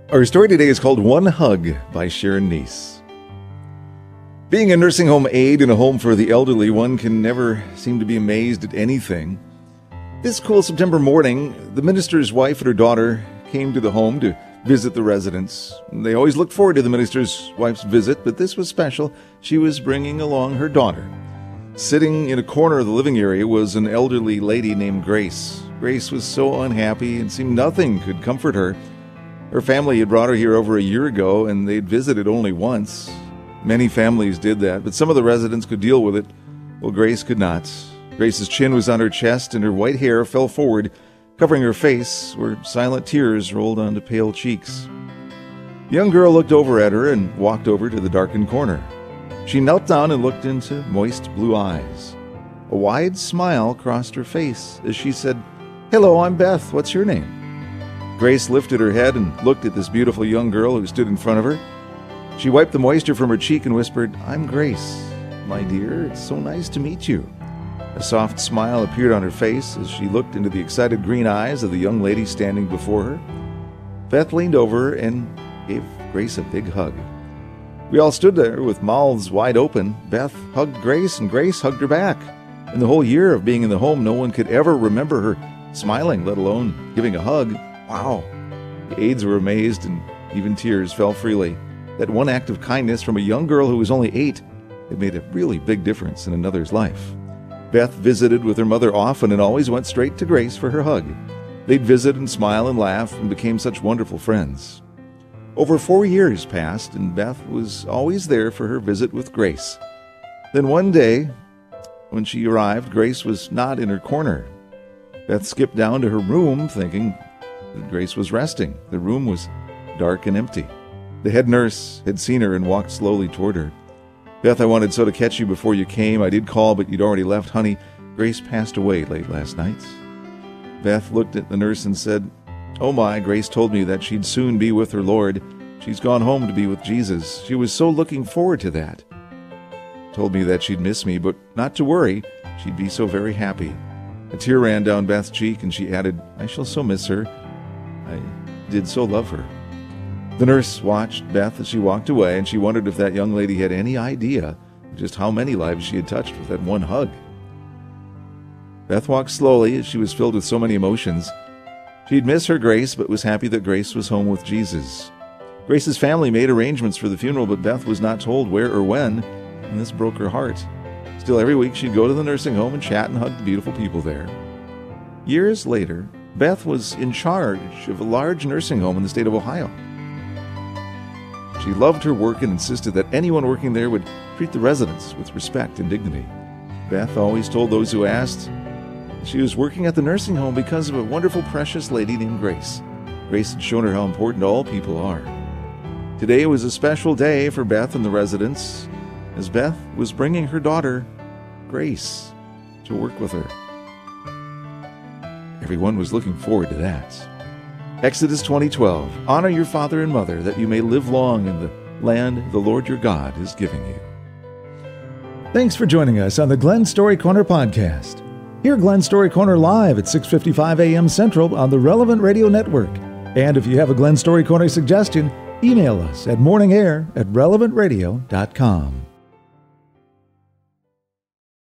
Our story today is called One Hug by Sharon Neese. Being a nursing home aide in a home for the elderly, one can never seem to be amazed at anything. This cool September morning, the minister's wife and her daughter came to the home to visit the residents. They always looked forward to the minister's wife's visit, but this was special. She was bringing along her daughter. Sitting in a corner of the living area was an elderly lady named Grace. Grace was so unhappy and seemed nothing could comfort her. Her family had brought her here over a year ago, and they'd visited only once. Many families did that, but some of the residents could deal with it. Well, Grace could not. Grace's chin was on her chest, and her white hair fell forward, covering her face, where silent tears rolled onto pale cheeks. The young girl looked over at her and walked over to the darkened corner. She knelt down and looked into moist blue eyes. A wide smile crossed her face as she said, "Hello, I'm Beth. What's your name?" Grace lifted her head and looked at this beautiful young girl who stood in front of her. She wiped the moisture from her cheek and whispered, "I'm Grace. My dear, it's so nice to meet you." A soft smile appeared on her face as she looked into the excited green eyes of the young lady standing before her. Beth leaned over and gave Grace a big hug. We all stood there with mouths wide open. Beth hugged Grace, and Grace hugged her back. In the whole year of being in the home, no one could ever remember her smiling, let alone giving a hug. Wow. The aides were amazed, and even tears fell freely. That one act of kindness from a young girl who was only 8 had made a really big difference in another's life. Beth visited with her mother often and always went straight to Grace for her hug. They'd visit and smile and laugh and became such wonderful friends. Over 4 years passed, and Beth was always there for her visit with Grace. Then one day, when she arrived, Grace was not in her corner. Beth skipped down to her room, thinking that Grace was resting. The room was dark and empty. The head nurse had seen her and walked slowly toward her. "Beth, I wanted so to catch you before you came. I did call, but you'd already left, honey. Grace passed away late last night." Beth looked at the nurse and said, "Oh my, Grace told me that she'd soon be with her Lord. She's gone home to be with Jesus. She was so looking forward to that. Told me that she'd miss me, but not to worry. She'd be so very happy." A tear ran down Beth's cheek, and she added, "I shall so miss her. I did so love her." The nurse watched Beth as she walked away, and she wondered if that young lady had any idea just how many lives she had touched with that one hug. Beth walked slowly as she was filled with so many emotions. She'd miss her Grace, but was happy that Grace was home with Jesus. Grace's family made arrangements for the funeral, but Beth was not told where or when, and this broke her heart. Still, every week she'd go to the nursing home and chat and hug the beautiful people there. Years later, Beth was in charge of a large nursing home in the state of Ohio. She loved her work and insisted that anyone working there would treat the residents with respect and dignity. Beth always told those who asked she was working at the nursing home because of a wonderful, precious lady named Grace. Grace had shown her how important all people are. Today was a special day for Beth and the residents, as Beth was bringing her daughter, Grace, to work with her. Everyone was looking forward to that. Exodus 20:12, "Honor your father and mother, that you may live long in the land the Lord your God is giving you." Thanks for joining us on the Glen Story Corner podcast. Hear Glen Story Corner live at 6:55 a.m. Central on the Relevant Radio Network. And if you have a Glen Story Corner suggestion, email us at morningair@relevantradio.com.